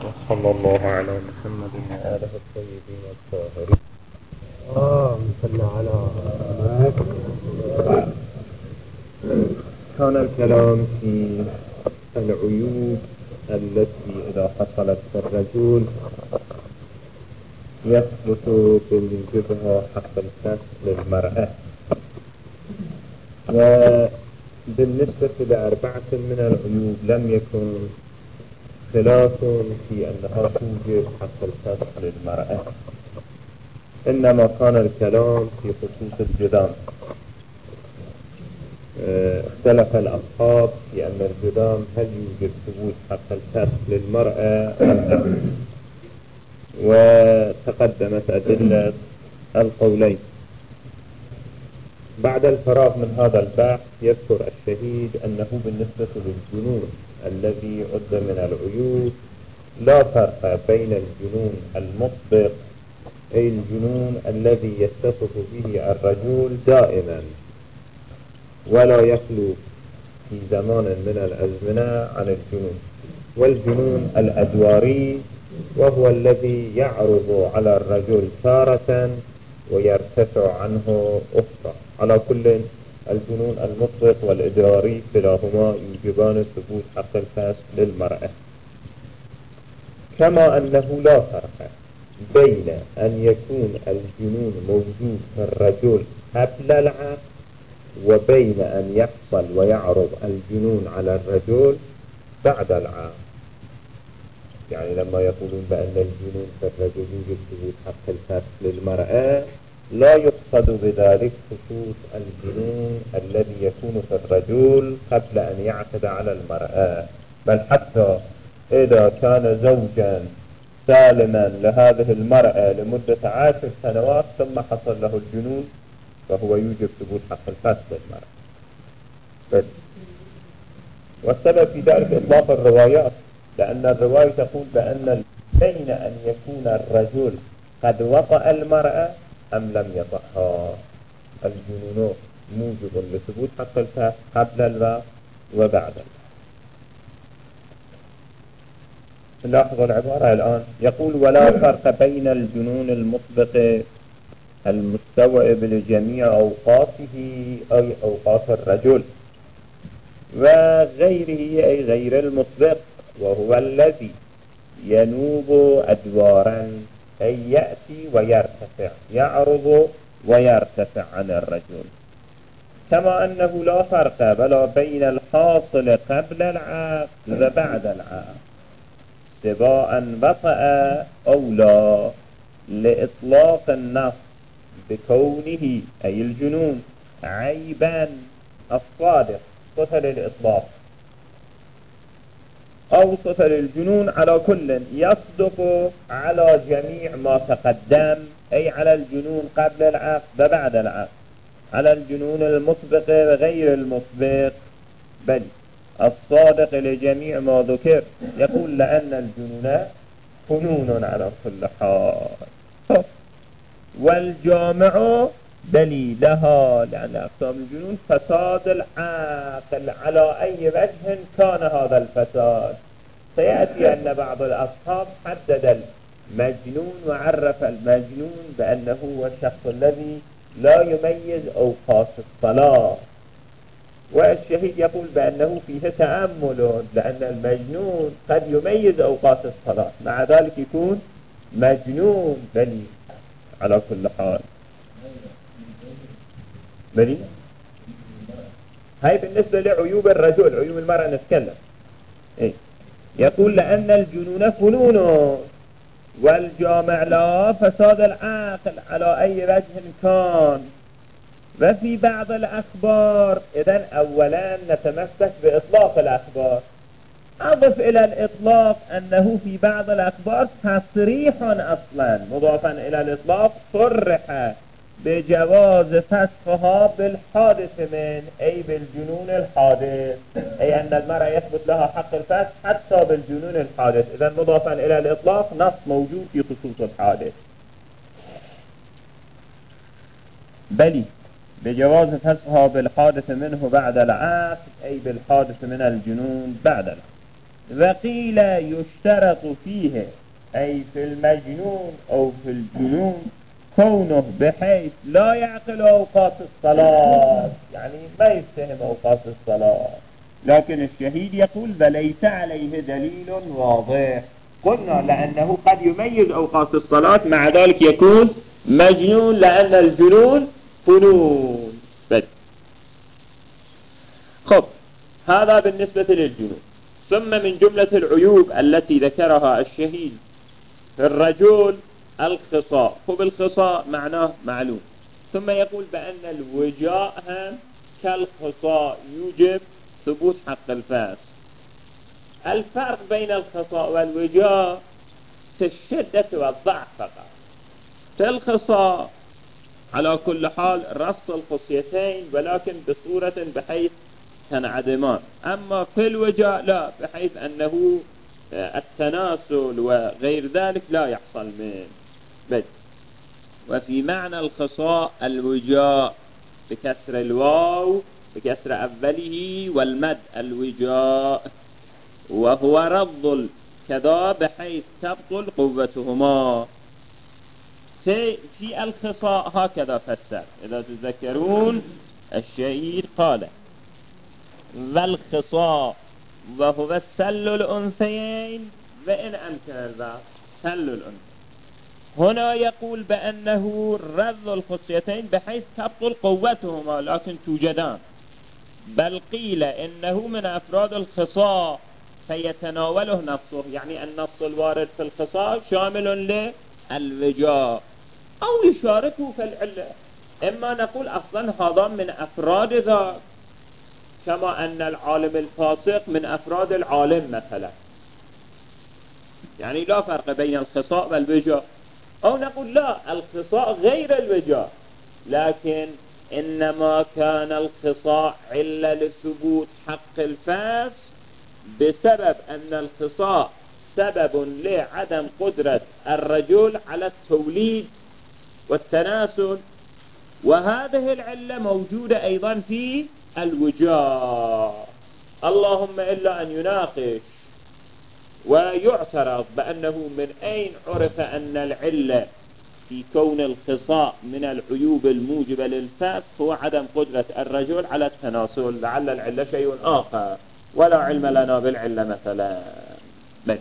وصلى الله على محمد وآله الطيبين الطاهرين. صلى على كان الكلام في العيوب التي إذا حصلت في الرجل يثبت بوجوبها حق الكسب للمرأة، وبالنسبة لأربعة من العيوب لم يكن خلاف في أنها توجب حق الكسب للمرأة، إنما كان الكلام في خصوص الجدام. اختلف الأصحاب في أن الجدام هل يوجب ثبوت حق الكسب للمرأة أم لا، وتقدمت أدلة القولين. بعد الفراغ من هذا البحث يذكر الشهيد أنه بالنسبة للجنون الذي عد من العيوب لا فرق بين الجنون المطبق أي الجنون الذي يتصف به الرجل دائما ولا يخلو في زمان من الأزمنة عن الجنون، والجنون الأدواري وهو الذي يعرض على الرجل تارة ويرتفع عنه أخرى. على كل الجنون المطلق والإدراري كلاهما يوجبان ثبوت حق الكسب للمرأة، كما أنه لا فرق بين أن يكون الجنون موجود في الرجل قبل العقد وبين أن يحصل ويعرض الجنون على الرجل بعد العقد. يعني لما يقولون بأن الجنون في الرجل يوجب ثبوت حق الكسب للمرأة لا يقصد بذلك خصوص الجنون الذي يكون في الرجل قبل أن يعقد على المرأة، بل حتى إذا كان زوجا سالما لهذه المرأة لمدة 10 سنوات ثم حصل له الجنون فهو يوجب ثبوت حق الكسب للمرأة. والسبب في ذلك إطلاق الروايات، لأن الرواية تقول بأن بين أن يكون الرجل قد وطأ المرأة أم لم يطأها الجنون موجب لثبوت حق الكسب قبل الوقت وبعد الوقت. لاحظوا العبارة الآن، يقول ولا فرق بين الجنون المطبق المستوعب لجميع أوقاته أي أوقات الرجل وغيره أي غير المطبق وهو الذي ينوب أدوارا أي يأتي ويرتفع، يعرض ويرتفع عن الرجل، كما أنه لا فرق بلا بين الحاصل قبل العقد وبعد العقد سواء بطأ أو لا، لإطلاق النص بكونه أي الجنون عيبا الصادق صفة للإطلاق أو صفة للجنون على كل يصدق على جميع ما تقدم، أي على الجنون قبل العقد وبعد العقد، على الجنون المطبق وغير المطبق، بل الصادق لجميع ما ذكر. يقول لأن الجنون فنون على كل حال، والجامع دليلها لأن أقسام الجنون فساد العقل على أي وجه كان هذا الفساد. سيأتي أن بعض الأصحاب حدد المجنون وعرف المجنون بأنه هو الشخص الذي لا يميز أوقات الصلاة، والشهيد يقول بأنه فيه تأمل لأن المجنون قد يميز أوقات الصلاة مع ذلك يكون مجنون. بل على كل حال بل هاي بالنسبة لعيوب الرجل. عيوب المرأة نتكلم يقول لأن الجنون فنون والجامع لا فساد العقل على أي وجه كان. وفي بعض الأخبار، إذن أولا نتمسك بإطلاق الأخبار، أضف إلى الإطلاق أنه في بعض الأخبار تصريح أصلا مضافا إلى الإطلاق صرح بجواز فسخها بالحادث من أي بالجنون الحادث، أي أن المرأة يثبت لها حق الفسخ حتى بالجنون الحادث. إذن مضافا إلى الإطلاق نص موجود في خصوص الحادث، بل بجواز فسخها بالحادث منه بعد العقد أي بالحادث من الجنون بعد العقد. وقيل يشترط فيه أي في المجنون أو في الجنون كونه بحيث لا يعقل أوقات الصلاة، يعني ما يفتهم أوقات الصلاة. لكن الشهيد يقول فليس عليه دليل واضح. قلنا لأنه قد يميز أوقات الصلاة مع ذلك يكون مجنون، لأن الجنون فنون. خب، هذا بالنسبة للجنون. ثم من جملة العيوب التي ذكرها الشهيد في الرجل الخصاء. خب، الخصاء معناه معلوم. ثم يقول بأن الوجاء هم كالخصاء يوجب ثبوت حق الفاس. الفرق بين الخصاء والوجاء في الشدة والضعف فقط. في الخصاء على كل حال رص الخصيتين ولكن بصورة بحيث تنعدمان، أما في الوجاء لا، بحيث أنه التناسل وغير ذلك لا يحصل من بد. وفي معنى الخصاء الوجاء بكسر الواو بكسر أوله والمد الوجاء، وهو رض كذا بحيث تبطل قوتهما. في الخصاء هكذا فسر، إذا تذكرون الشهيد قال والخصاء وهو السل الأنثيين وإن أمكن البعض سل الأنثى. هنا يقول بأنه رض الخصيتين بحيث تبطل قوتهما لكن توجدان، بل قيل إنه من أفراد الخصاء فيتناوله نصه، يعني النص الوارد في الخصاء شامل للوجاء أو يشاركه في العلة. إما نقول أصلا هذا من أفراد ذاك، كما أن العالم الفاسق من أفراد العالم مثلا، يعني لا فرق بين الخصاء والوجاء. أو نقول لا، الخصاء غير الوجاء، لكن إنما كان الخصاء علة لثبوت حق الفاس بسبب أن الخصاء سبب لعدم قدرة الرجل على التوليد والتناسل، وهذه العلة موجودة أيضا في الوجاء، اللهم إلا أن يناقش ويعترض بأنه من أين عرف أن العلة في كون الخصاء من العيوب الموجبة للفاس هو عدم قدرة الرجل على التناسل، لعل العلة شيء آخر ولا علم لنا بالعلة مثلا. بل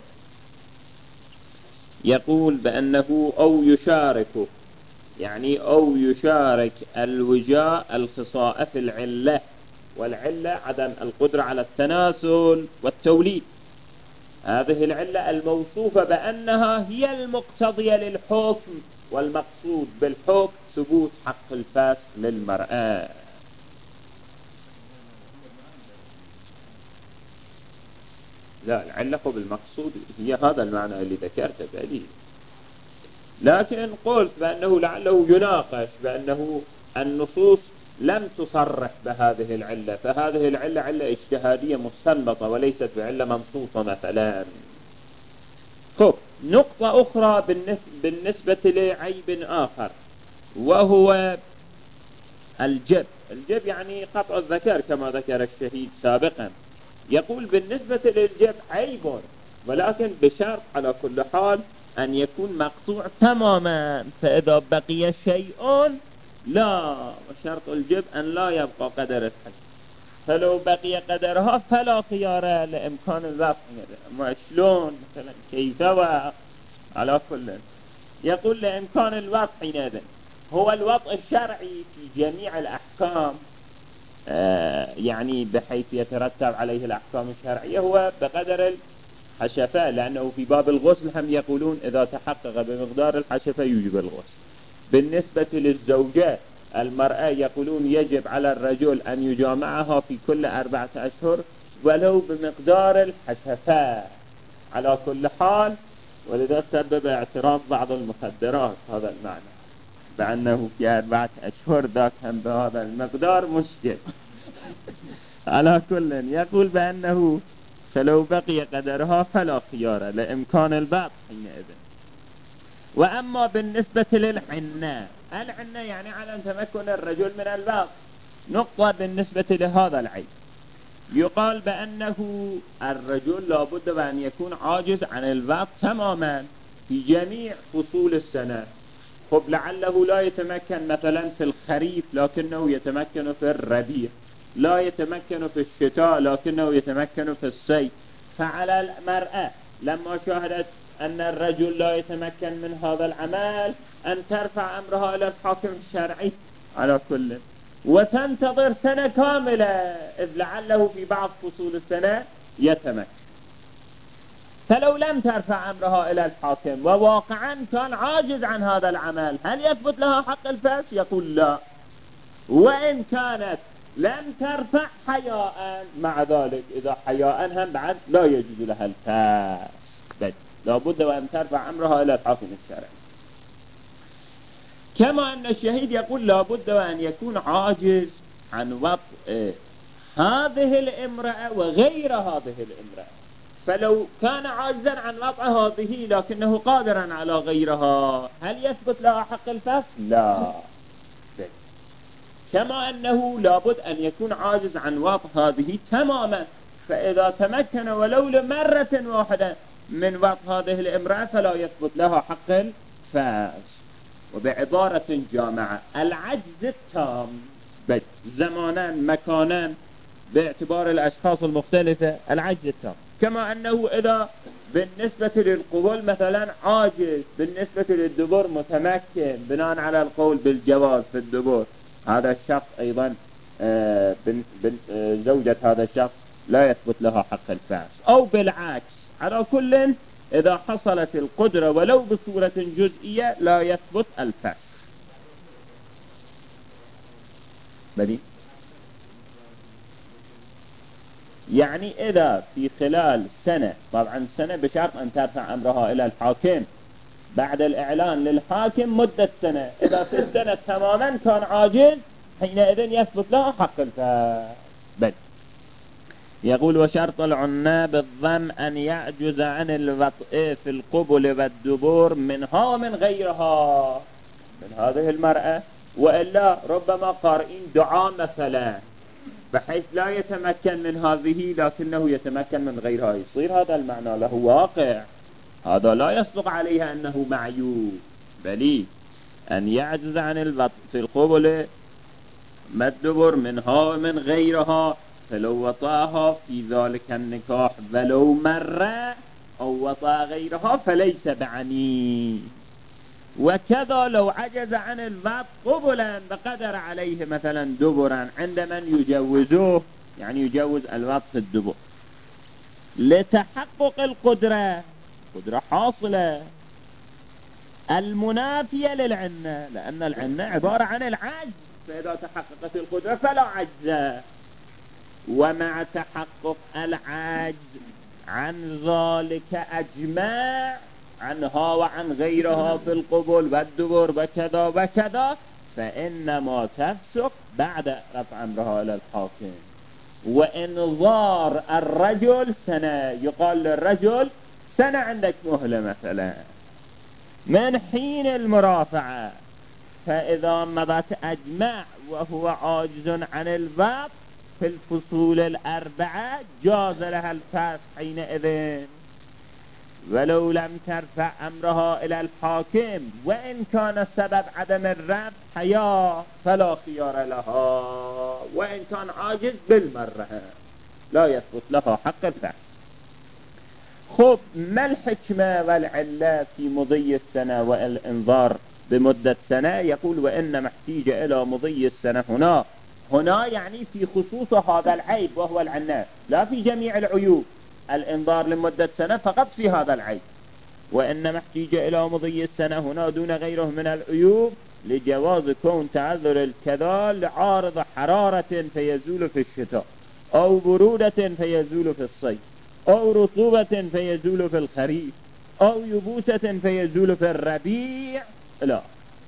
يقول بأنه أو يشاركه، يعني أو يشارك الوجاء الخصاء في العلة، والعلة عدم القدرة على التناسل والتوليد. هذه العلة الموصوفة بأنها هي المقتضية للحكم، والمقصود بالحكم ثبوت حق الفاس للمرأة. لا، العلة بالمقصود هي هذا المعنى اللي ذكرته بعدين، لكن قلت بأنه لعله يناقش بأنه النصوص لم تصرح بهذه العلة، فهذه العلة علة اجتهادية مستنبطة وليست بعلة منصوصة مثلا. خب، نقطة أخرى بالنسبة لعيب آخر وهو الجب. الجب يعني قطع الذكر كما ذكر الشهيد سابقا. يقول بالنسبة للجب عيب، ولكن بشرط على كل حال أن يكون مقطوع تماما، فإذا بقي شيء لا، وشرط الجب أن لا يبقى قدر الحج، فلو بقي قدرها فلا خيار لإمكان الوقت. ما شلون مثلا كيف على كل. يقول لإمكان الوقت حينئذ هو الوضع الشرعي في جميع الأحكام، يعني بحيث يترتب عليه الأحكام الشرعية هو بقدر الحشفة، لأنه في باب الغسل هم يقولون إذا تحقق بمقدار الحشفة يوجب الغسل. بالنسبة للزوجات المرأة يقولون يجب على الرجل أن يجامعها في كل 4 أشهر ولو بمقدار الحشفة على كل حال، ولذا سبب اعتراض بعض المخدرات هذا المعنى، بأنه في 4 أشهر ذاك هم بهذا المقدار مشكل. على كل يقول بأنه فلو بقي قدرها فلا خيار لإمكان البعض حينئذ. وأما بالنسبة للعنة، العنة يعني على أن تمكن الرجل من البعض. نقطة بالنسبة لهذا العيب، يقال بأنه الرجل لابد وأن يكون عاجز عن الوطء تماما في جميع فصول السنة. خب لعله لا يتمكن مثلا في الخريف لكنه يتمكن في الربيع، لا يتمكن في الشتاء لكنه يتمكن في الصيف. فعلى المرأة لما شاهدت أن الرجل لا يتمكن من هذا العمل أن ترفع أمرها إلى الحاكم الشرعي على كل، وتنتظر سنة كاملة إذ لعله في بعض فصول السنة يتمكن. فلو لم ترفع أمرها إلى الحاكم وواقعا كان عاجز عن هذا العمل، هل يثبت لها حق الفاس؟ يقول لا. وإن كانت لم ترفع حياء مع ذلك، إذا حياء هم بعد لا يجوز لها الفاس، بل لابد وأن ترفع أمرها إلى الحاكم الشرعي. كما أن الشهيد يقول لابد وأن يكون عاجز عن وطء هذه الامرأة وغير هذه الامرأة. فلو كان عاجزا عن وطء هذه لكنه قادرا على غيرها، هل يثبت لها حق الفاس؟ لا. كما أنه لابد أن يكون عاجز عن وطء هذه تماما، فإذا تمكن ولو لمرة واحدة من وطء هذه الامرأة فلا يثبت لها حق الفاس. وبعبارة جامعة العجز التام زمانا مكانا باعتبار الأشخاص المختلفة، العجز التام. كما أنه إذا بالنسبة للقبول مثلا عاجز، بالنسبة للدبر متمكن بناء على القول بالجواز في الدبر، هذا الشخص أيضا زوجة هذا الشخص لا يثبت لها حق الفاس. أو بالعكس، على كل إذا حصلت القدرة ولو بصورة جزئية لا يثبت الفاس. بدي يعني إذا في خلال سنة، طبعا سنة بشرط أن ترفع أمرها إلى الحاكم بعد الإعلان للحاكم مدة سنة، إذا في السنة تماما كان عاجز حينئذ يثبت له حق الفاس. بل يقول وشرط العنى بالضم أن يعجز عن الوطء في القبل والدبور منها ومن غيرها، من هذه المرأة، وإلا ربما قارئين دعاء مثلا بحيث لا يتمكن من هذه لكنه يتمكن من غيرها، يصير هذا المعنى له واقع، هذا لا يصدق عليها أنه معيوب. بل أن يعجز عن الوطء في القبل والدبر منها ومن غيرها، فلو وطاها في ذلك النكاح ولو مرة أو وطا غيرها فليس بعني. وكذا لو عجز عن الوطء قبلا وقدر عليه مثلا دبرا عند من يجوزوه، يعني يجوز الوطء في الدبر لتحقق القدرة، قدرة حاصلة المنافية للعنة، لأن العنة عبارة عن العجز، فإذا تحققت القدرة فلا عجز. ومع تحقق العجز عن ذلك أجمع عنها وعن غيرها في القبول والدبر وكذا وكذا، فإنما تفسق بعد رفع أمرها إلى الحاكم. وإنظار الرجل سنة، يقال للرجل سنة عندك مهلة مثلا من حين المرافعة، فإذا مضت أجمع وهو عاجز عن الوطء في الفصول الأربعة جاز لها الفاس حينئذ، ولو لم ترفع أمرها إلى الحاكم وإن كان سبب عدم الرفع حياء فلا خيار لها، وإن كان عاجز بالمرة لا يثبت لها حق الفاس. خب ما الحكمة والعلة في مضي السنة والإنذار بمدة سنة؟ يقول وإنما احتيج إلى مضي السنة هنا يعني في خصوص هذا العيب وهو العناء، لا في جميع العيوب، الإنذار لمدة سنة فقط في هذا العيب. وإنما احتيج إلى مضي السنة هنا دون غيره من العيوب لجواز كون تعذر الكذا لعارض حرارة فيزول في الشتاء، أو برودة فيزول في الصيف، أو رطوبة فيزول في الخريف، أو يبوسة فيزول في الربيع. لا.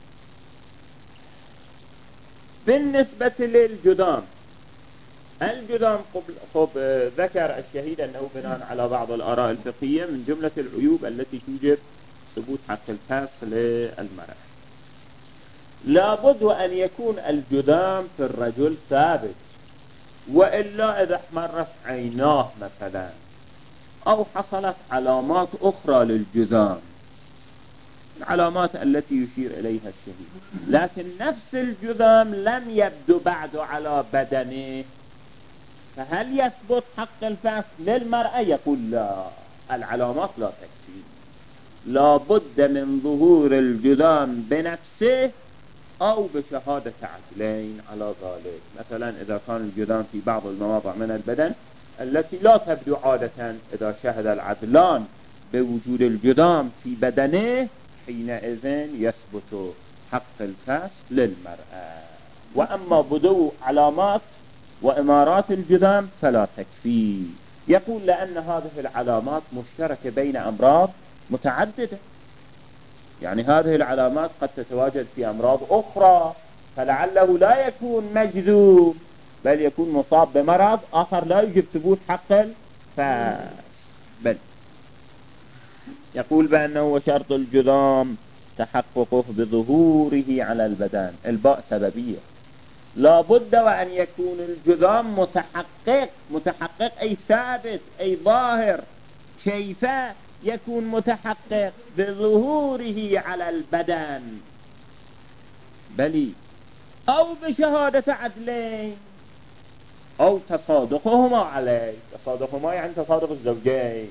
بالنسبة للجدام، الجدام خب ذكر الشهيد أنه بناء على بعض الآراء الفقهية من جملة العيوب التي توجب ثبوت حق الفاس للمرأة. لابد أن يكون الجدام في الرجل ثابت، وإلا إذا احمرت عيناه مثلا أو حصلت علامات أخرى للجذام، العلامات التي يشير إليها الشهيد، لكن نفس الجذام لم يبدو بعد على بدنه، فهل يثبت حق الفحص للمرأة؟ يقول لا، العلامات لا تكفي، لا بد من ظهور الجذام بنفسه أو بشهادة عدلين على ذلك. مثلا إذا كان الجذام في بعض المواضع من البدن التي لا تبدو عادة، إذا شهد العدلان بوجود الجذام في بدنه حينئذ يثبت حق الفحص للمرأة. وأما بدو علامات وإمارات الجذام فلا تكفي. يقول لأن هذه العلامات مشتركة بين أمراض متعددة، يعني هذه العلامات قد تتواجد في أمراض أخرى، فلعله لا يكون مجذوب بل يكون مصاب بمرض آخر لا يجب ثبوت حق الفحص. بل يقول بأنه شرط الجذام تحققه بظهوره على البدن، الباء سببية، لا بد وأن يكون الجذام متحقق أي ثابت أي ظاهر. كيف يكون متحقق؟ بظهوره على البدن، بلي أو بشهادة عدلين أو تصادقهما عليه. تصادقهما يعني تصادق الزوجين،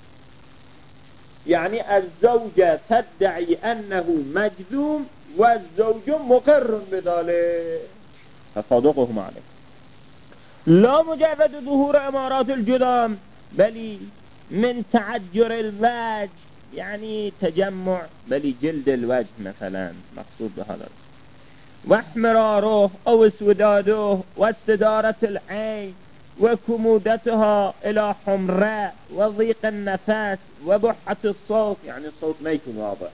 يعني الزوجة تدعي أنه مجذوم والزوج مقر بذلك، تصادقهما عليه. لا مجرد ظهور أمارات الجذام، بل من تعجر الوجه، يعني تجمع بل جلد الوجه مثلا مقصود بهذا، واحمراره أو اسوداده واستدارة العين وكمودتها إلى حمراء وضيق النفس وبحة الصوت، يعني الصوت ما يكون واضح،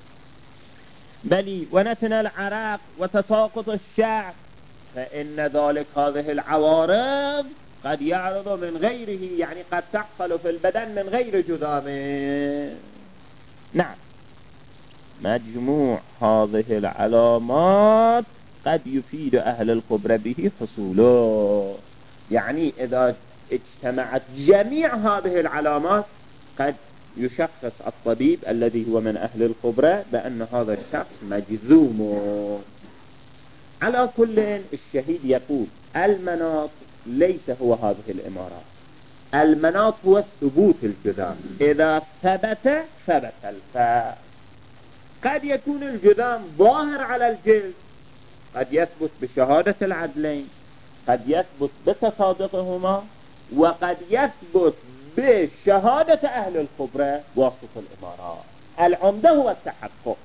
بل ونتن العرق وتساقط الشعر، فإن ذلك هذه العوارض قد يعرض من غيره، يعني قد تحصل في البدن من غير جذام. نعم، مجموع هذه العلامات قد يفيد أهل الخبرة به حصوله، يعني إذا اجتمعت جميع هذه العلامات قد يشخص الطبيب الذي هو من أهل الخبرة بأن هذا الشخص مجذوم. على كل الشهيد يقول المناط ليس هو هذه الإمارات، المناط هو ثبوت الجذام، إذا ثبت الفحص. قد يكون الجذام ظاهر على الجلد، قد يثبت بشهادة العدلين، قد يثبت بتصادقهما، وقد يثبت بشهادة أهل الخبرة واسطة الإمارات. العمدة هو التحقق.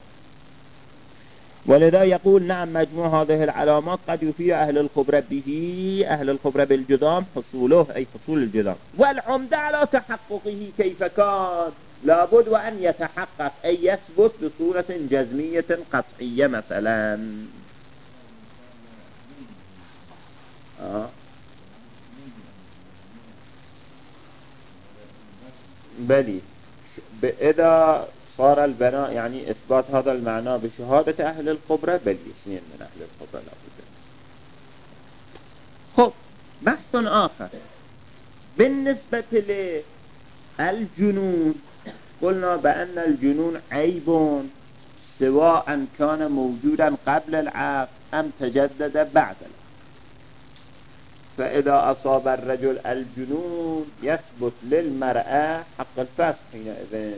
ولذا يقول نعم، مجموع هذه العلامات قد يفيد أهل الخبرة به، أهل الخبرة بالجذام حصوله أي حصول الجذام، والعمدة على تحققه كيف كان لابد وأن يتحقق أي يثبت بصورة جزمية قطعية مثلا. بلي إذا صار البناء يعني إثبات هذا المعنى بشهادة أهل الخبرة، بل اثنين من أهل الخبرة لابد. خب، بحث آخر بالنسبة للجنون، قلنا بأن الجنون عيب سواء كان موجودا قبل العقد أم تجدد بعد العقد، فإذا أصاب الرجل الجنون يثبت للمرأة حق الفسخ حينئذ.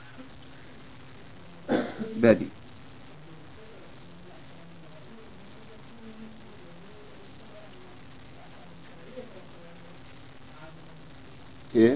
بدي كيف؟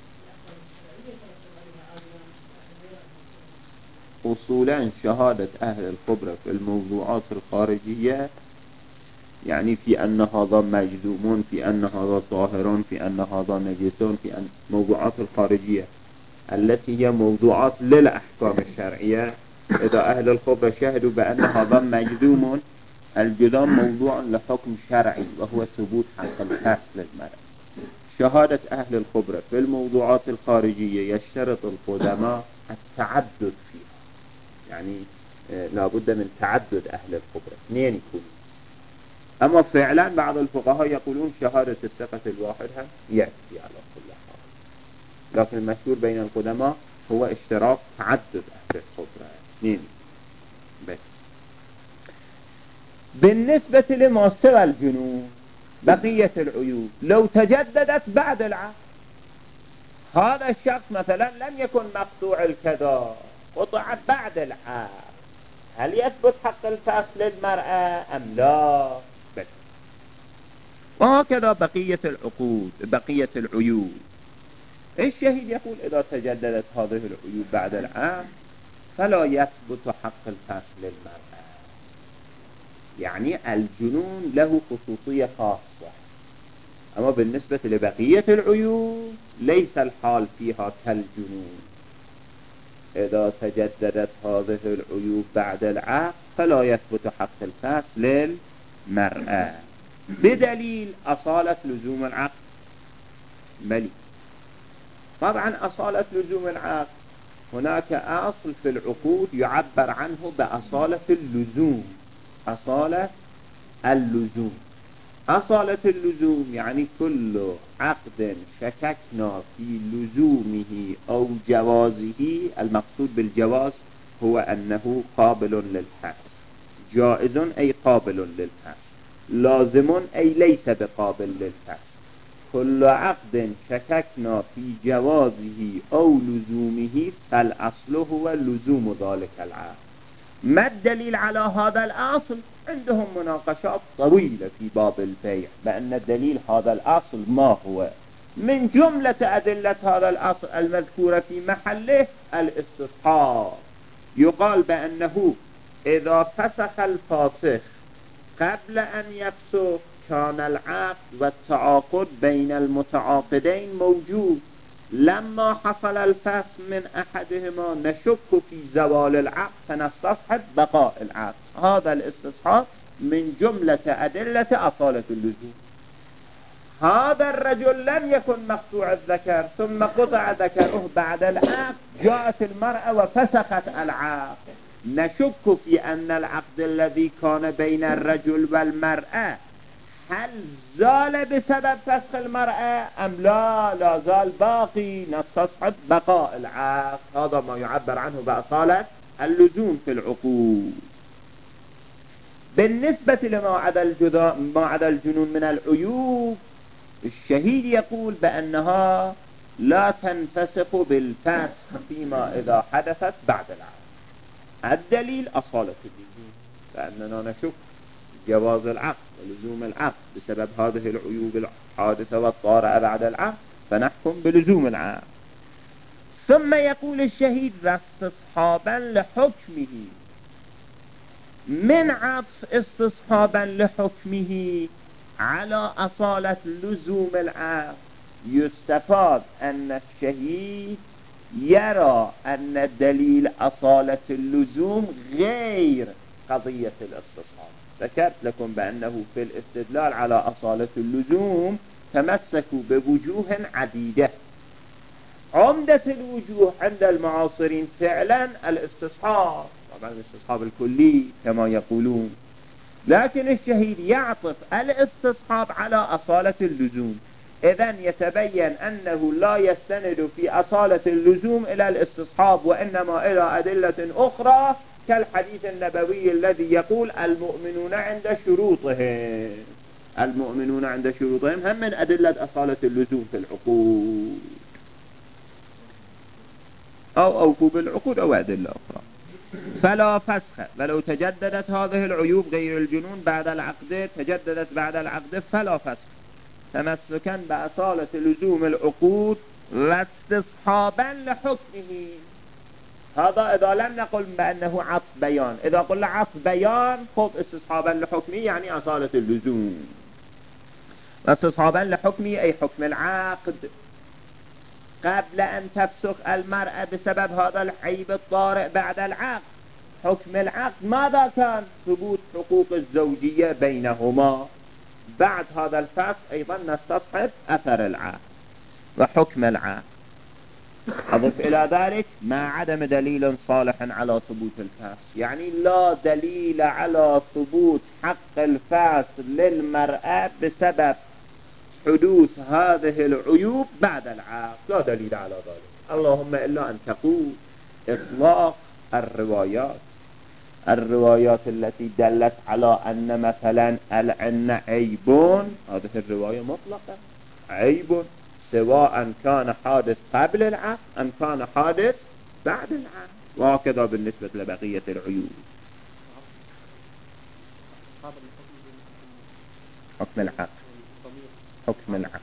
أصولا شهادة أهل الخبرة في الموضوعات الخارجية، يعني في أن هذا مجذوم، في أن هذا طاهر، في أن هذا نجس، في أن موضوعات الخارجية التي هي موضوعات للأحكام الشرعية، إذا أهل الخبرة شهدوا بأن هذا مجذوم، الجذام موضوع لحكم شرعي وهو ثبوت حق الفحص للمرأة. شهادة أهل الخبرة في الموضوعات الخارجية يشترط القدماء التعدد فيها، يعني لابد من تعدد أهل الخبرة، اثنين يكون. اما فعلا بعض الفقهاء يقولون شهادة الثقة الواحد هم يكفي على كل حال، لكن المشهور بين القدماء هو اشتراك تعدد أهل الخبرة اثنين بس. بالنسبة لما سوى الجنون بقية العيوب لو تجددت بعد العقد، هذا الشخص مثلا لم يكن مقطوع الكذا، قطع بعد العقد، هل يثبت حق الفصل للمرأة أم لا؟ بس. وهكذا بقية العقود بقية العيوب. الشهيد يقول إذا تجددت هذه العيوب بعد العقد فلا يثبت حق الفصل للمرأة، يعني الجنون له خصوصية خاصة، أما بالنسبة لبقية العيوب ليس الحال فيها كالجنون. إذا تجددت هذه العيوب بعد العقد فلا يثبت حق الفصل للمرأة بدليل أصالة لزوم العقد. بلي طبعا أصالة لزوم العقد هناك أصل في العقود يعبر عنه بأصالة اللزوم. أصالة اللزوم، أصالة اللزوم يعني كل عقد شككنا في لزومه أو جوازه، المقصود بالجواز هو أنه قابل للفصل، جائز أي قابل للفصل، لازم أي ليس بقابل للفصل. كل عقد شككنا في جوازه أو لزومه فالأصل هو لزوم ذلك العقد. ما الدليل على هذا الأصل؟ عندهم مناقشات طويلة في باب البيع بأن الدليل هذا الأصل ما هو. من جملة أدلة هذا الأصل المذكورة في محله الاستصحاب. يقال بأنه إذا فسخ الفاسخ قبل أن يفسخ كان العقد والتعاقد بين المتعاقدين موجود، لما حصل الفسخ من أحدهما نشك في زوال العقد فنستصحب بقاء العقد. هذا الاستصحاب من جملة أدلة أصالة اللزوم. هذا الرجل لم يكن مقطوع الذكر ثم قطع ذكره بعد العقد، جاءت المرأة وفسخت العقد، نشك في أن العقد الذي كان بين الرجل والمرأة هل زال بسبب فسخ المرأة أم لا زال باقي، نستصحب بقاء العقد. هذا ما يعبر عنه بأصالة اللزوم في العقود. بالنسبة لما عدا الجنون من العيوب، الشهيد يقول بأنها لا تنفسخ بالفسخ فيما إذا حدثت بعد العقد. الدليل أصالة اللزوم، لأننا نشك جواز العقد ولزوم العقد بسبب هذه العيوب الحادثة والطارئة بعد العقد، فنحكم بلزوم العقد. ثم يقول الشهيد استصحابا لحكمه، من عطف استصحابا لحكمه على أصالة لزوم العقد يستفاد أن الشهيد يرى أن دليل أصالة اللزوم غير قضية الاستصحاب. ذكرت لكم بأنه في الاستدلال على أصالة اللزوم تمسكوا بوجوه عديدة. عمدة الوجوه عند المعاصرين فعلا الاستصحاب، طبعا الاستصحاب الكلي كما يقولون، لكن الشهيد يعطف الاستصحاب على أصالة اللزوم. إذن يتبين أنه لا يستند في أصالة اللزوم إلى الاستصحاب، وإنما إلى أدلة أخرى كالحديث النبوي الذي يقول المؤمنون عند شروطهم. المؤمنون عند شروطهم هم من أدلة أصالة اللزوم في العقود، أو أوفوا بالعقود أو أدلة أخرى. فلا فسخ، ولو تجددت هذه العيوب غير الجنون بعد العقد، تجددت بعد العقد فلا فسخ، تمسكا بأصالة لزوم العقود واستصحابا لحكمه. هذا إذا لم نقل بأنه عطف بيان. إذا قلنا عطف بيان خب استصحابا لحكمه يعني أصالة اللزوم. استصحابا لحكمه أي حكم العقد قبل أن تفسخ المرأة بسبب هذا العيب الطارئ بعد العقد. حكم العقد ماذا كان؟ ثبوت حقوق الزوجية بينهما. بعد هذا الفصل أيضا نستصحب أثر العقد وحكم العقد. أضف إلى ذلك ما عدم دليل صالح على ثبوت الفاس، يعني لا دليل على ثبوت حق الفاس للمرأة بسبب حدوث هذه العيوب بعد العقد، لا دليل على ذلك، اللهم إلا أن تقول إطلاق الروايات التي دلت على أن مثلا العن عيبون، هذه الرواية مطلقة عيب سواء كان حادث قبل العقد أم كان حادث بعد العقد، وهكذا بالنسبة لبقية العيوب. حكم العقد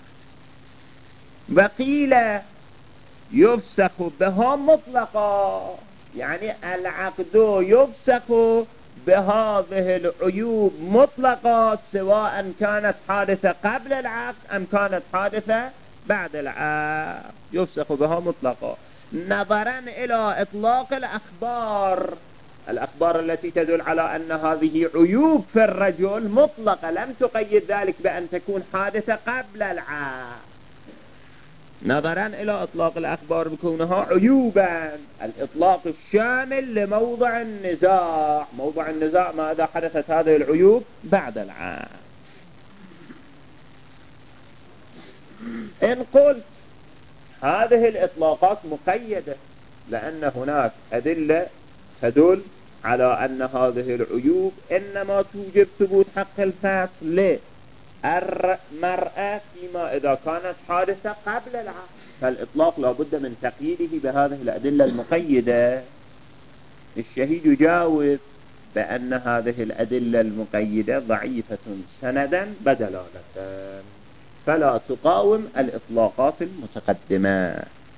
وقيل يفسخ بها مطلقا، يعني العقد يفسخ بهذه العيوب مطلقا سواء كانت حادثة قبل العقد أم كانت حادثة بعد العقد، يفسخ بها مطلقا، نظرا إلى إطلاق الأخبار التي تدل على أن هذه عيوب في الرجل مطلقة، لم تقيد ذلك بأن تكون حادثة قبل العقد، نظرا إلى إطلاق الأخبار بكونها عيوبا، الإطلاق الشامل لموضع النزاع، موضع النزاع ماذا حدثت هذه العيوب بعد العقد. إن قلت هذه الإطلاقات مقيدة لأن هناك أدلة تدل على أن هذه العيوب إنما توجب ثبوت حق الفاس للمرأة فيما إذا كانت حادثة قبل العقد، فالإطلاق لابد من تقييده بهذه الأدلة المقيدة. الشهيد يجاوب بأن هذه الأدلة المقيدة ضعيفة سندا بدلالة، فلا تقاوم الإطلاقات المتقدمة.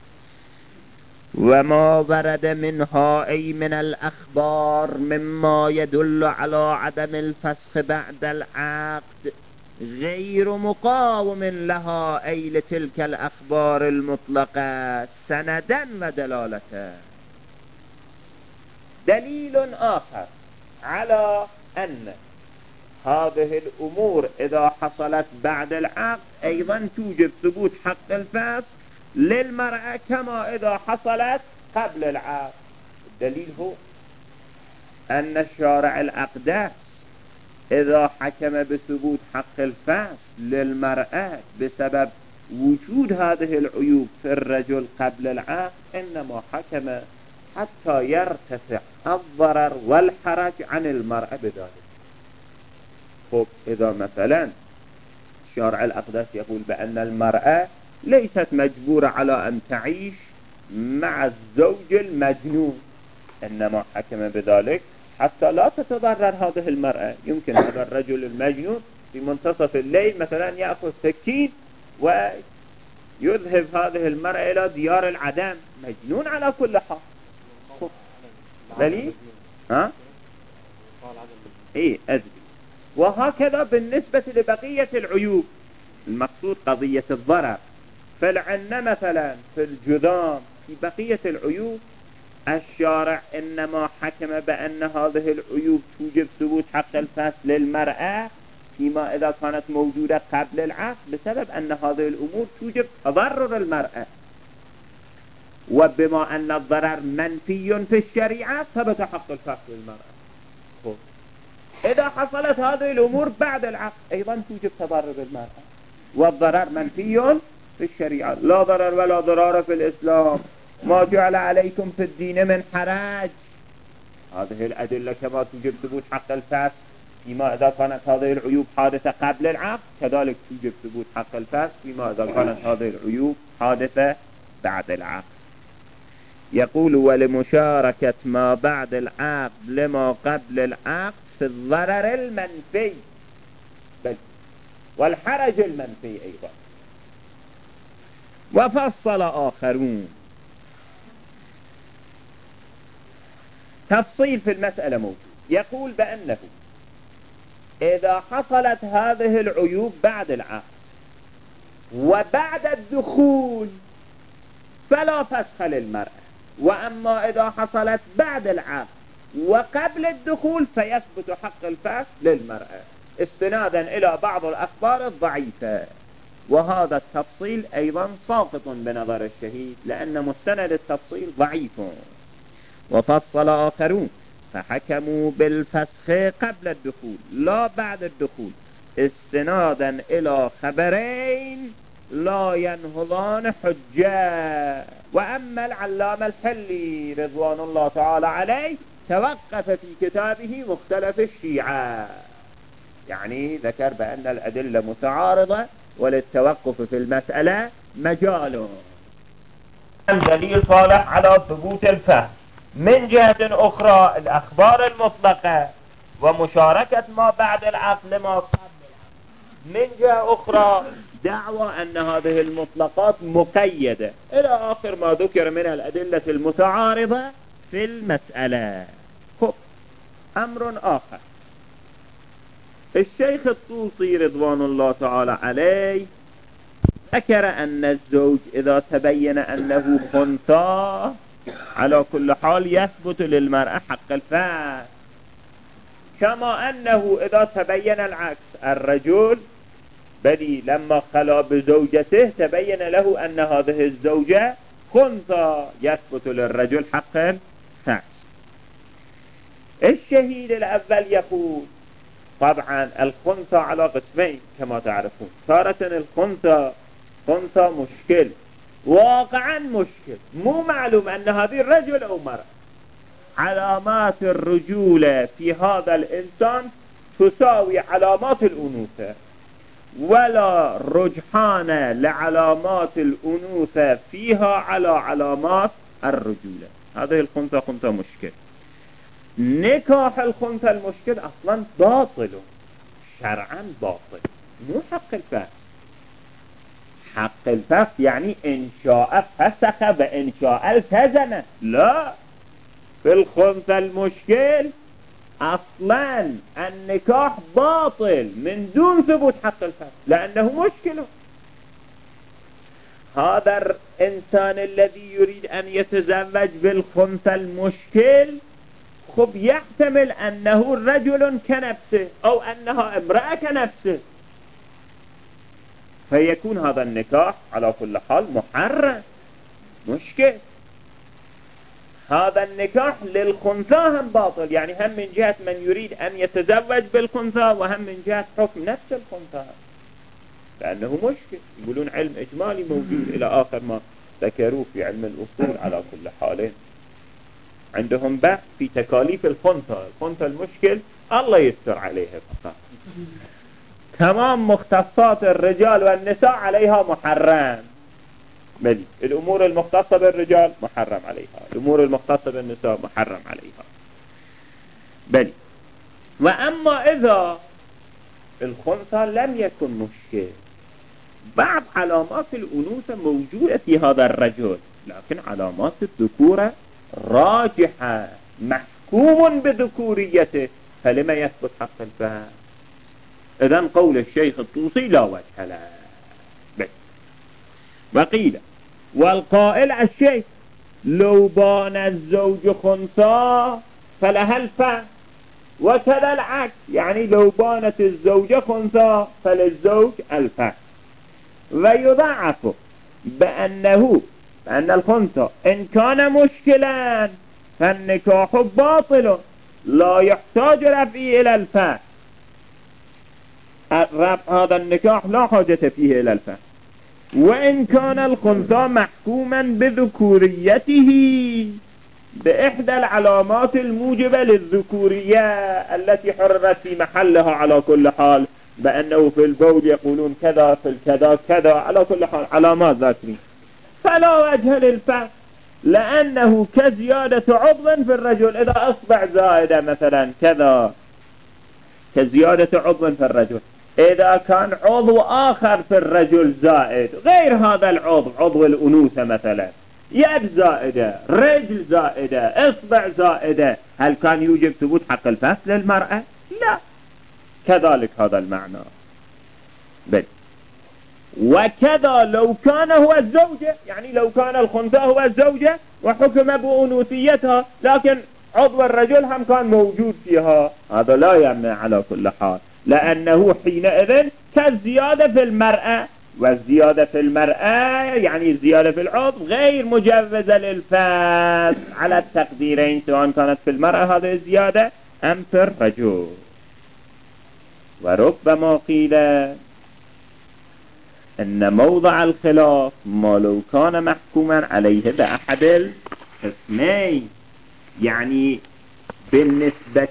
وما ورد منها أي من الأخبار مما يدل على عدم الفسخ بعد العقد غير مقاوم لها أي لتلك الأخبار المطلقة سندا ودلالة. دليل آخر على أن هذه الأمور إذا حصلت بعد العقد أيضا توجب ثبوت حق الفاس للمرأة كما إذا حصلت قبل العقد. الدليل هو أن الشارع الأقدس إذا حكم بثبوت حق الفاس للمرأة بسبب وجود هذه العيوب في الرجل قبل العقد إنما حكم حتى يرتفع الضرر والحرج عن المرأة بذلك. خب إذا مثلا الشارع الأقدس يقول بأن المرأة ليست مجبورة على أن تعيش مع الزوج المجنون، إنما حكم بذلك حتى لا تتضرر هذه المرأة. يمكن هذا الرجل المجنون في منتصف الليل مثلا يأخذ سكين ويذهب هذه المرأة إلى ديار العدم، مجنون على كل حال. دليل أزلي. وهكذا بالنسبة لبقية العيوب، المقصود قضية الضرر. فلعنا مثلا في الجذام في بقية العيوب الشارع إنما حكم بأن هذه العيوب توجب ثبوت حق الفاس للمرأة فيما إذا كانت موجودة قبل العقد بسبب أن هذه الأمور توجب تضرر المرأة، وبما أن الضرر منفي في الشريعة ثبت حق الفاس للمرأة. إذا حصلت هذه الأمور بعد العقد أيضا توجب تضرر المرأة، والضرر منفي في الشريعة، لا ضرر ولا ضرار في الإسلام، ما جعل عليكم في الدين من حرج. هذه الأدلة كما توجب ثبوت حق الفاس فيما إذا كانت هذه العيوب حادثة قبل العقد كذلك توجب ثبوت حق الفاس فيما إذا كانت هذه العيوب حادثة بعد العقد. يقول ولمشاركة ما بعد العقد لما قبل العقد في الضرر المنفي والحرج المنفي أيضا. وفصل آخرون تفصيل في المسألة موجود، يقول بأنه إذا حصلت هذه العيوب بعد العقد وبعد الدخول فلا فسخ للمرأة، وأما إذا حصلت بعد العقد وقبل الدخول فيثبت حق الفسخ للمرأة استنادا إلى بعض الأخبار الضعيفة. وهذا التفصيل أيضا ساقط بنظر الشهيد لأن مستند التفصيل ضعيف. وفصل آخرون فحكموا بالفسخ قبل الدخول لا بعد الدخول استنادا إلى خبرين لا ينهضان حجة. وأما العلامة الحلي رضوان الله تعالى عليه توقف في كتابه مختلف الشيعة، يعني ذكر بأن الأدلة متعارضة وللتوقف في المسألة مجال. دليل صالح على ثبوت الفهم. من جهة أخرى الأخبار المطلقة ومشاركة ما بعد العقل ما قبل العقل. من جهة أخرى دعوى أن هذه المطلقات مقيدة إلى آخر ما ذكر من الأدلة المتعارضة في المسألة. أمر آخر، الشيخ الطوسي رضوان الله تعالى عليه ذكر أن الزوج إذا تبين أنه خنثى على كل حال يثبت للمرأة حق الفهم، كما أنه إذا تبين العكس الرجل بل لما خلا بزوجته تبين له أن هذه الزوجة خنثى يثبت للرجل حق الفهم. الشهيد الأول يقول طبعا الخنثى على قسمين كما تعرفون، تارة الخنثى خنثى مشكل واقعا مشكل، مو معلوم أن هذه الرجل أو مرأة. علامات الرجولة في هذا الإنسان تساوي علامات الأنوثة، ولا رجحان لعلامات الأنوثة فيها على علامات الرجولة. هذه الخنثى خنثى مشكل. نكاح الخنثى المشكل أصلا باطل شرعا، باطل مو حق الفسخ. حق الفسخ يعني إن شاء فسخ وإن شاء التزم، لا، في الخنثى المشكل أصلا النكاح باطل من دون ثبوت حق الفسخ لأنه مشكل. هذا الإنسان الذي يريد أن يتزوج بالخنثى المشكل خب يحتمل أنه رجل كنفسه أو أنها امرأة كنفسه، فيكون هذا النكاح على كل حال محرم مشكل. هذا النكاح للخنثى هم باطل، يعني هم من جهة من يريد أن يتزوج بالخنثى وهم من جهة حكم نفس الخنثى لأنه مشكل. يقولون علم إجمالي موجود إلى آخر ما ذكروه في علم الأصول. على كل حال عندهم بحث في تكاليف الخنثى المشكل الله يستر عليها فقط، تمام مختصات الرجال والنساء عليها محرم. بلي الأمور المختصة بالرجال محرم عليها، الأمور المختصة بالنساء محرم عليها. بلي وأما إذا الخنثى لم يكن مشكل، بعض علامات الأنوثة موجودة في هذا الرجل لكن علامات الذكورة راجحة محكوم بذكوريته، فلما يثبت حق الفهم؟ إذن قول الشيخ الطوسي لا وجه له. بس وقيل والقائل الشيخ لو بان الزوج خنثى فلها الفهم، وكذا العكس، يعني لو بانت الزوجة خنثى فللزوج الفهم. ويضعف بأن الخنثى إن كان مشكلا فالنكاح باطل لا يحتاج رفعه إلى الفهم. رفع هذا النكاح لا حاجة فيه إلى الفهم. وإن كان الخنثى محكوما بذكوريته بإحدى العلامات الموجبة للذكورية التي حررت في محلها على كل حال، بأنه في البول يقولون كذا في الكذا كذا، على كل حال علامات ذاتية، فلا وجه للفهم، لأنه كزيادة عضو في الرجل. إذا أصبع زائدة مثلا كذا كزيادة عضو في الرجل، إذا كان عضو آخر في الرجل زائد غير هذا العضو، عضو الأنوثة مثلا، يد زائدة، رجل زائدة، إصبع زائدة، هل كان يوجب ثبوت حق الفهم للمرأة؟ لا. كذلك هذا المعنى. بل وكذا لو كان هو الزوجة، يعني لو كان الخنثى هو الزوجة وحكم بأنوثيتها لكن عضو الرجل هم كان موجود فيها، هذا لا يمنع على كل حال، لأنه حينئذ كالزيادة في المرأة والزيادة في المرأة يعني الزيادة في العضو غير مجوزة للفاس على التقديرين، سواء كانت في المرأة هذه الزيادة أم في الرجل. وربما قيل أن موضع الخلاف ما لو كان محكوما عليه بأحد القسمين، يعني بالنسبة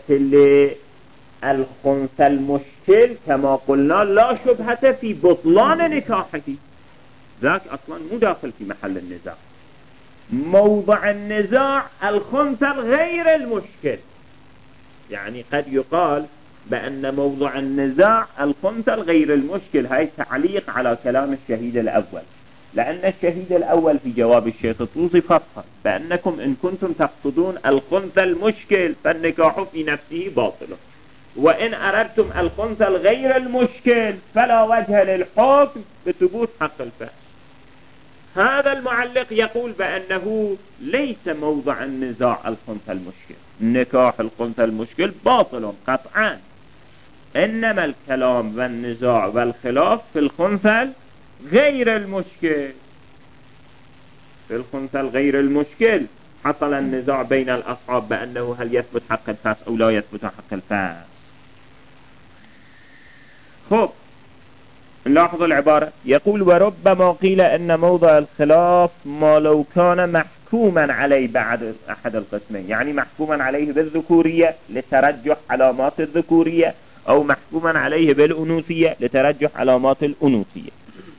للخنثى المشكل كما قلنا لا شبهة في بطلان نكاحه، ذاك أصلا مو داخل في محل النزاع. موضع النزاع الخنثى الغير المشكل، يعني قد يقال بأن موضع النزاع الخنثى الغير المشكل. هاي تعليق على كلام الشهيد الأول، لأن الشهيد الأول في جواب الشيخ الطوسي فصل بأنكم إن كنتم تقصدون الخنثى المشكل فالنكاح في نفسه باطل، وإن أردتم الخنثى الغير المشكل فلا وجه للحكم بثبوت حق الفاس. هذا المعلق يقول بأنه ليس موضع النزاع الخنثى المشكل، نكاح الخنثى المشكل باطل قطعا، إنما الكلام والنزاع والخلاف في الخنثى غير المشكل. في الخنثى الغير المشكل حصل النزاع بين الأصحاب بأنه هل يثبت حق الفاس أو لا يثبت حق الفاس. خب نلاحظ العبارة، يقول وربما قيل أن موضع الخلاف ما لو كان محكوما عليه بعد أحد القسمين، يعني محكوما عليه بالذكورية لترجح علامات الذكورية، أو محكوما عليه بالأنوثية لترجح علامات الأنوثية.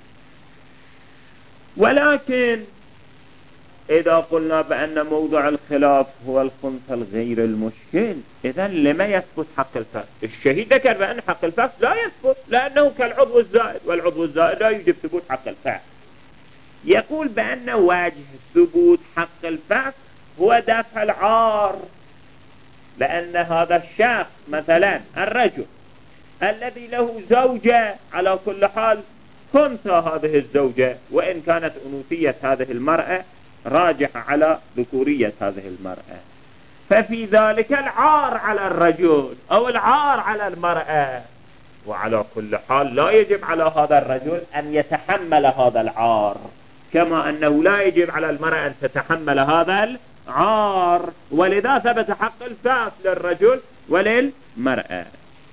ولكن إذا قلنا بأن موضع الخلاف هو الخنثى الغير المشكل، إذن لما يثبت حق الفاس؟ الشهيد ذكر بأن حق الفاس لا يثبت لأنه كالعضو الزائد، والعضو الزائد لا يوجب ثبوت حق الفاس. يقول بأن وجه ثبوت حق الفاس هو دفع العار، لأن هذا الشخص مثلا الرجل الذي له زوجة على كل حال خنثى هذه الزوجة، وإن كانت أنوثية هذه المرأة راجح على ذكورية هذه المرأة، ففي ذلك العار على الرجل أو العار على المرأة، وعلى كل حال لا يجب على هذا الرجل أن يتحمل هذا العار، كما أنه لا يجب على المرأة أن تتحمل هذا العار، ولذا ثبت حق الفاس للرجل وللمرأة.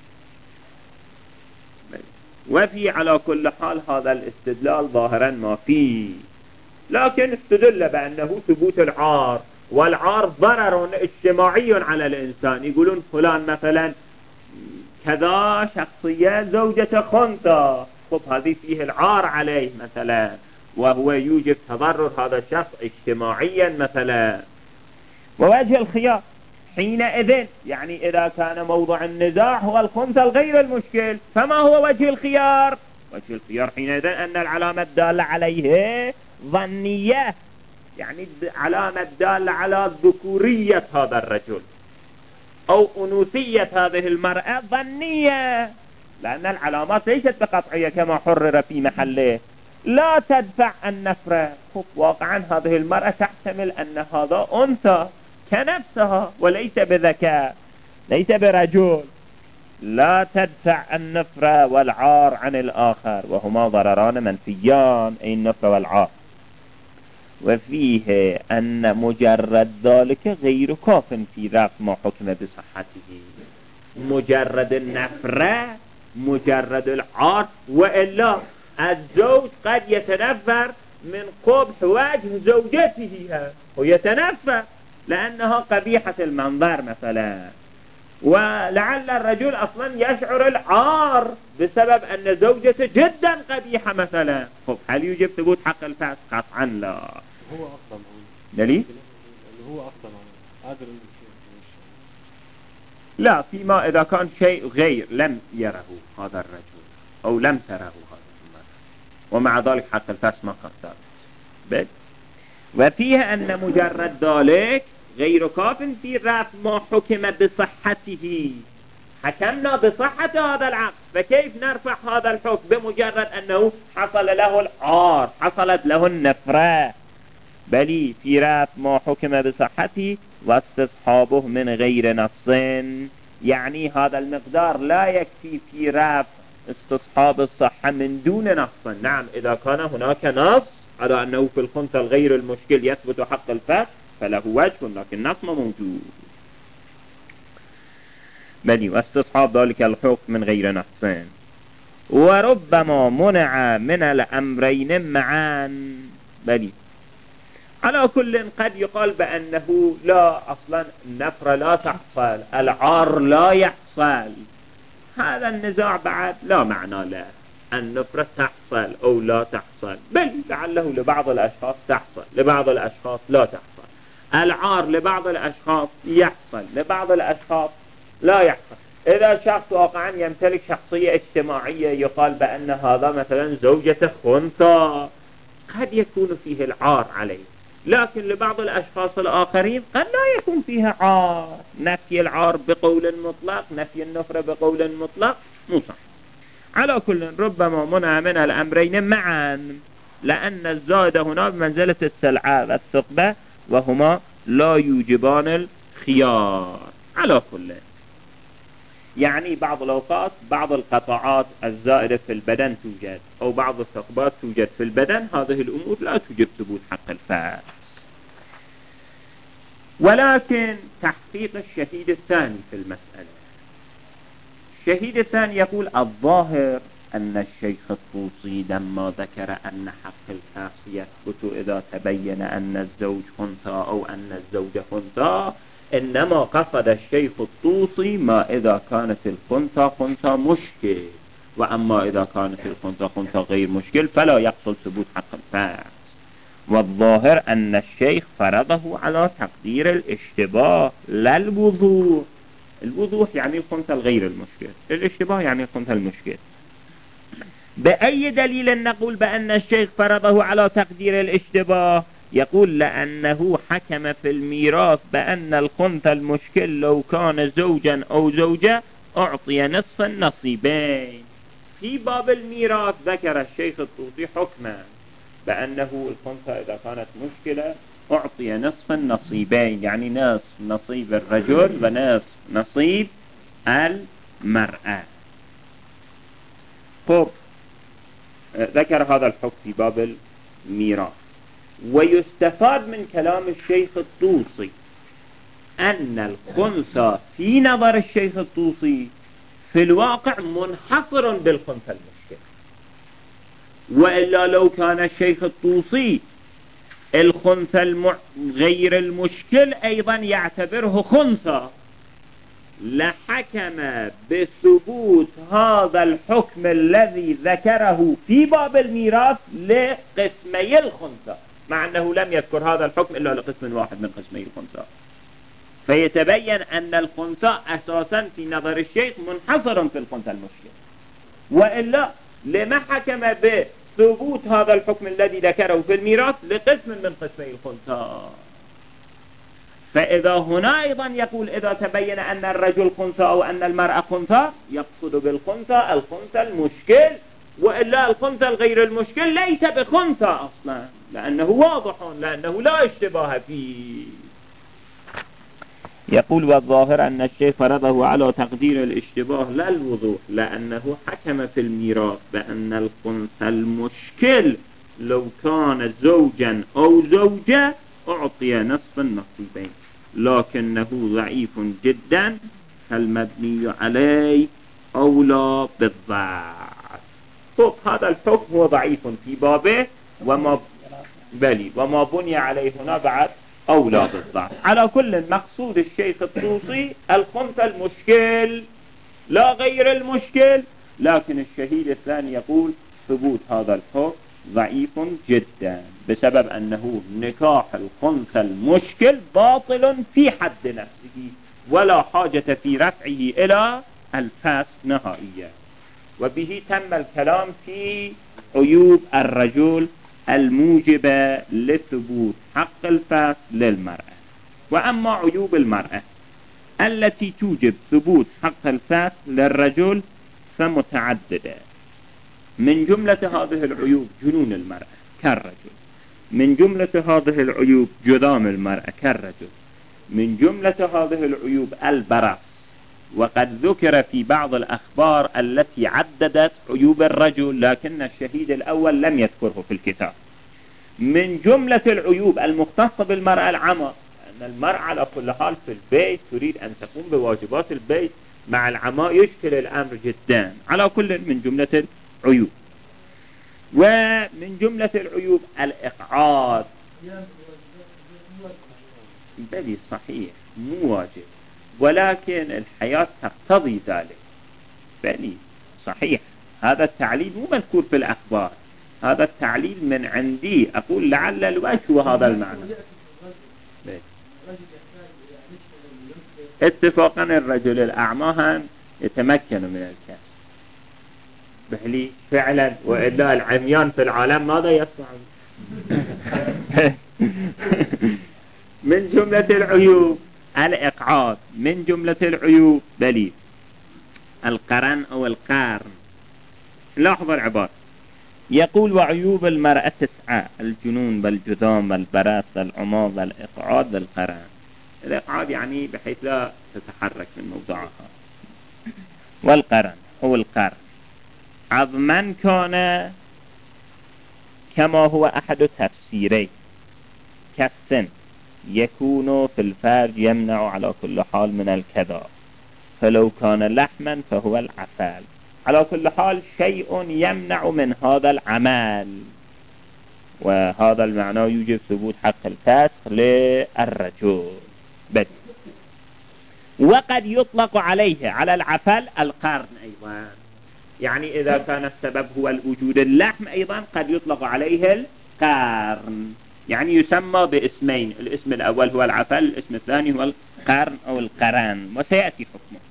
وفي على كل حال هذا الاستدلال ظاهرا ما فيه، لكن استدل بأنه ثبوت العار، والعار ضرر اجتماعي على الإنسان. يقولون فلان مثلا كذا شخصية زوجة خنثى، خب هذه فيه العار عليه مثلا، وهو يوجب تضرر هذا الشخص اجتماعيا مثلا. ووجه الخيار حينئذ، يعني إذا كان موضوع النزاع هو الخنثى الغير المشكل، فما هو وجه الخيار؟ وجه الخيار حينئذ أن العلامة الدالة عليه ظنية، يعني علامة دالة على ذكورية هذا الرجل أو أنوثية هذه المرأة ظنية، لأن العلامات ليست بقطعية كما حرر في محله، لا تدفع النفرة. واقعا هذه المرأة تحتمل أن هذا أنثى كنفسها وليس بذكاء، ليس برجل، لا تدفع النفرة والعار عن الآخر، وهما ضرران منفيان، أي النفرة والعار. وفيه أن مجرد ذلك غير كاف في رفع ما حكم بصحته. مجرد النفرة، مجرد العار، وإلا الزوج قد يتنفر من قبح وجه زوجته، ويتنفر لأنها قبيحة المنظر مثلا، ولعل الرجل أصلا يشعر العار بسبب أن زوجته جدا قبيحة مثلا. خب هل يوجب ثبوت حق الفاس؟ قطعا لا. هو أصلا دليل؟ اللي هو أصلا قادر لا، فيما إذا كان شيء غير لم يره هذا الرجل أو لم تره هذا المرأة، ومع ذلك حق الفاس ما قد ثابت. وفيه أن مجرد ذلك غير كاف في رفع ما حكم بصحته. حكمنا بصحة هذا العقد، فكيف نرفع هذا الحكم بمجرد أنه حصل له العار، حصلت له النفرة؟ بل في رفع ما حكم بصحته واستصحابه من غير نص، يعني هذا المقدار لا يكفي في رفع استصحاب الصحة من دون نص. نعم إذا كان هناك نص على أنه في الخنثى الغير المشكل يثبت حق الفسخ فله وجه، لكن نص ما موجود. بل واستصحاب ذلك الحكم من غير نص. وربما منع من الأمرين معا. بل على كل قد يقال بأنه لا، أصلا النفرة لا تحصل، العار لا يحصل. هذا النزاع بعد لا معنى له، النفرة تحصل أو لا تحصل، بل لعله لبعض الأشخاص تحصل، لبعض الأشخاص لا تحصل. العار لبعض الأشخاص يحصل، لبعض الأشخاص لا يحصل. إذا شخص واقعا يمتلك شخصية اجتماعية يقال بأن هذا مثلا زوجة خنثى، قد يكون فيه العار عليه، لكن لبعض الأشخاص الآخرين قد لا يكون فيها عار. نفي العار بقول مطلق، نفي النفرة بقول مطلق مو صح. على كل ربما منع من الأمرين معا، لأن الزائد هنا بمنزلة السلعة والثقبة، وهما لا يوجبان الخيار. على كل يعني بعض الأوقات بعض القطاعات الزائدة في البدن توجد، أو بعض الثقبات توجد في البدن، هذه الأمور لا توجب ثبوت حق الفاس. ولكن تحقيق الشهيد الثاني في المسألة، الشهيد الثاني يقول الظاهر أن الشيخ الطوسي لما ذكر أن حق الفاس يثبت إذا تبين أن الزوج خنثى أو أن الزوجة خنثى، إنما قصد الشيخ الطوسي ما إذا كانت الخنثى خنثى مشكل، وأما إذا كانت الخنثى خنثى غير مشكل فلا يحصل ثبوت حق الفاس. والظاهر أن الشيخ فرضه على تقدير الاشتباه لا الوضوح. الوضوح يعني الخنثى الغير المشكل، الاشتباه يعني الخنثى المشكل. بأي دليل نقول بأن الشيخ فرضه على تقدير الاشتباه؟ يقول لأنه حكم في الميراث بأن الخنثى المشكل لو كان زوجا أو زوجة أعطي نصف النصيبين. في باب الميراث ذكر الشيخ الطوسي حكما بأنه الخنثى إذا كانت مشكلة أعطي نصف النصيبين، يعني نصف نصيب الرجل ونصف نصيب المرأة. طب ذكر هذا الحكم في باب الميراث. ويستفاد من كلام الشيخ الطوسي أن الخنثى في نظر الشيخ الطوسي في الواقع منحصر بالخنثى المشكل، وإلا لو كان الشيخ الطوسي الخنثى غير المشكل أيضا يعتبره خنثى لحكم بثبوت هذا الحكم الذي ذكره في باب الميراث لقسمي الخنثى، مع أنه لم يذكر هذا الحكم إلا لقسم واحد من قسمي الخنثى. فيتبين أن الخنثى أساسا في نظر الشيخ منحصر في الخنثى المشكل، وإلا لما حكم بثبوت هذا الحكم الذي ذكره في الميراث لقسم من قسمي الخنثى. فإذا هنا أيضا يقول إذا تبين أن الرجل خنثى أو أن المرأة خنثى يقصد بالخنثى الخنثى المشكل، وإلا الخنثى الغير المشكل ليس بخنثى أصلا، لأنه واضح، لأنه لا اشتباه فيه. يقول والظاهر أن الشيخ فرضه على تقدير الاشتباه لا الوضوح، لأنه حكم في الميراث بأن الخنثى المشكل لو كان زوجا أو زوجة أعطي نصف النصيبين، لكنه ضعيف جدا فالمبني عليه أولى بالضعف. طب هذا الحكم هو ضعيف في بابه وما بني عليه هنا بعد أولى بالضعف. على كل مقصود الشيخ الطوسي الخنثى المشكل لا غير المشكل، لكن الشهيد الثاني يقول ثبوت هذا الحكم ضعيف جدا بسبب أنه نكاح الخنثى المشكل باطل في حد نفسه ولا حاجة في رفعه إلى الفاس نهائيا. وبه تم الكلام في عيوب الرجل الموجبة لثبوت حق الفاس للمرأة. وأما عيوب المرأة التي توجب ثبوت حق الفاس للرجل فمتعددة. من جملة هذه العيوب جنون المرأة كالرجل، من جملة هذه العيوب جذام المرأة كالرجل، من جملة هذه العيوب البرص وقد ذكر في بعض الأخبار التي عددت عيوب الرجل، لكن الشهيد الأول لم يذكره في الكتاب. من جملة العيوب المختصة بالمرأة العمى، أن المرأة على كل حال في البيت تريد أن تقوم بواجبات البيت، مع العمى يشكل الأمر جدا. على كل من جملة العيوب. ومن جملة العيوب الإقعاد. بلي صحيح مو واجب، ولكن الحياة تقتضي ذلك. بلي صحيح، هذا التعليل مو مذكور في الأخبار، هذا التعليل من عندي، أقول لعل الوجه وهذا المعنى. اتفاقا الرجل الأعمى يتمكن من الكسب. بحلي فعلا، وإلا العميان في العالم ماذا يصنعون؟ من جملة العيوب الإقعاد. من جملة العيوب بلي القرن أو القارن. لاحظوا العبارة، يقول وعيوب المرأة 9: الجنون والجذام والبراث والعمى والإقعاد والقرن. الإقعاد يعني بحيث لا تتحرك من موضعها، والقرن هو القرن عظما كان كما هو أحد تفسيريه، كالسن يكون في الفرج يمنع على كل حال من الكذا، فلو كان لحما فهو العفال. على كل حال شيء يمنع من هذا العمل، وهذا المعنى يوجب ثبوت حق الفسخ للرجل. وقد يطلق عليه على العفل القرن أيضا، يعني إذا كان السبب هو الوجود اللحم أيضا قد يطلق عليه القرن، يعني يسمى باسمين، الاسم الأول هو العفل، الاسم الثاني هو القرن أو القرن، وسيأتي حكمه.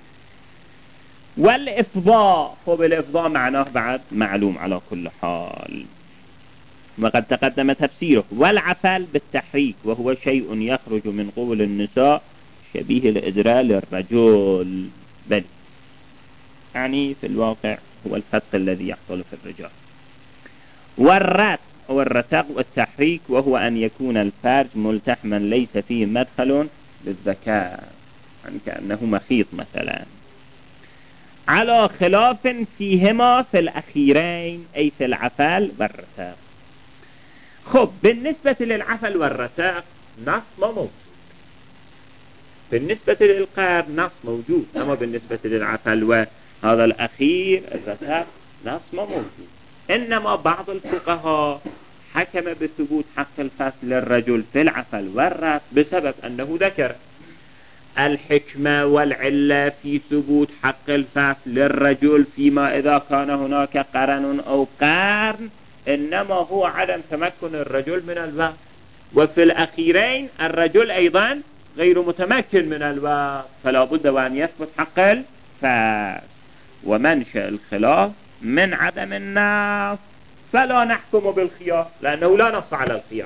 والإفضاء، الإفضاء معناه بعد معلوم على كل حال، وقد تقدم تفسيره. والعفل بالتحريك، وهو شيء يخرج من قبل النساء شبيه الإدراء للرجل، بل يعني في الواقع هو الفتق الذي يحصل في الرجال. والرت أو الرتق والتحريك، وهو أن يكون الفرج ملتحما ليس فيه مدخل للذكاء، يعني كأنه مخيط مثلا، على خلاف فيهما في الأخيرين، أي في العفل والرتق. خب، بالنسبة للعفل والرتق نص ما موجود، بالنسبة للقرن نص موجود، أما بالنسبة للعفل وهذا الأخير الرتق نص ما موجود. إنما بعض الفقهاء حكم بثبوت حق الفسخ للرجل في العفل والرتق بسبب أنه ذكر الحكمة والعلة في ثبوت حق الفسخ للرجل فيما إذا كان هناك قرن أو قرن، إنما هو عدم تمكن الرجل من الوقت، وفي الأخيرين الرجل أيضا غير متمكن من الوقت، فلا بد وأن يثبت حق الفسخ. ومنشأ الخلاف من عدم النص، فلا نحكم بالخيار لأنه لا نص على الخيار.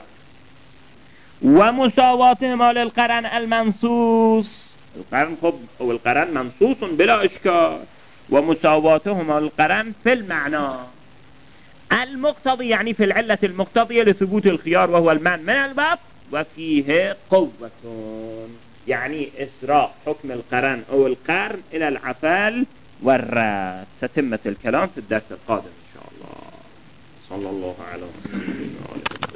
ومساواتهما للقرن المنصوص، القرن خب أو القرن منصوص بلا إشكال، ومساواتهما للقرن في المعنى المقتضي، يعني في العلة المقتضية لثبوت الخيار وهو المنع من الباب، وفيه قوة، يعني إسراء حكم القرن أو القرن إلى العفل والرات. تتمة الكلام في الدرس القادم إن شاء الله. صلى الله عليه وسلم.